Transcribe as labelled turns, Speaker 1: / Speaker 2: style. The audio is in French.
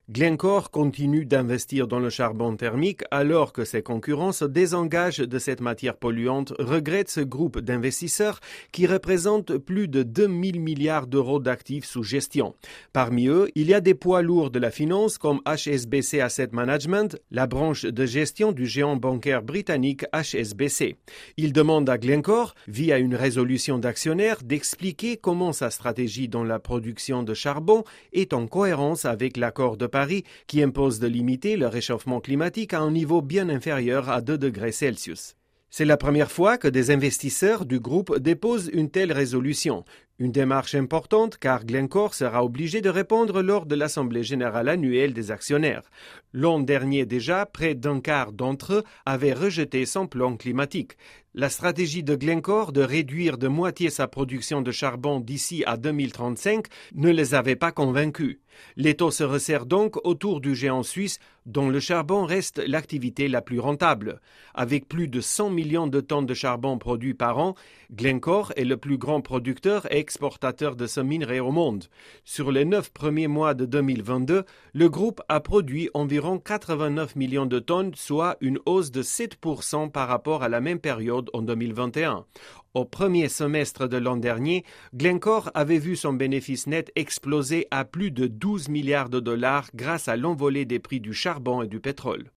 Speaker 1: Glencore continue d'investir dans le charbon thermique alors que ses concurrents se désengagent de cette matière polluante, regrette ce groupe d'investisseurs qui représente plus de 2000 milliards d'euros d'actifs sous gestion. Parmi eux, il y a des poids lourds de la finance comme HSBC Asset Management, la branche de gestion du géant bancaire britannique HSBC. Ils demandent à Glencore, via une résolution d'actionnaires, d'expliquer comment sa stratégie dans la production de charbon est en cohérence avec l'accord de Paris qui impose de limiter le réchauffement climatique à un niveau bien inférieur à 2 degrés Celsius. C'est la première fois que des investisseurs du groupe déposent une telle résolution. Une démarche importante car Glencore sera obligé de répondre lors de l'Assemblée générale annuelle des actionnaires. L'an dernier déjà, près d'un quart d'entre eux avaient rejeté son plan climatique. La stratégie de Glencore de réduire de moitié sa production de charbon d'ici à 2035 ne les avait pas convaincus. L'étau se resserre donc autour du géant suisse dont le charbon reste l'activité la plus rentable. Avec plus de 100 millions de tonnes de charbon produits par an, Glencore est le plus grand producteur et exportateur de ce minerai au monde. Sur les 9 premiers mois de 2022, le groupe a produit environ 89 millions de tonnes, soit une hausse de 7% par rapport à la même période en 2021. Au premier semestre de l'an dernier, Glencore avait vu son bénéfice net exploser à plus de 12 milliards de dollars grâce à l'envolée des prix du charbon et du pétrole.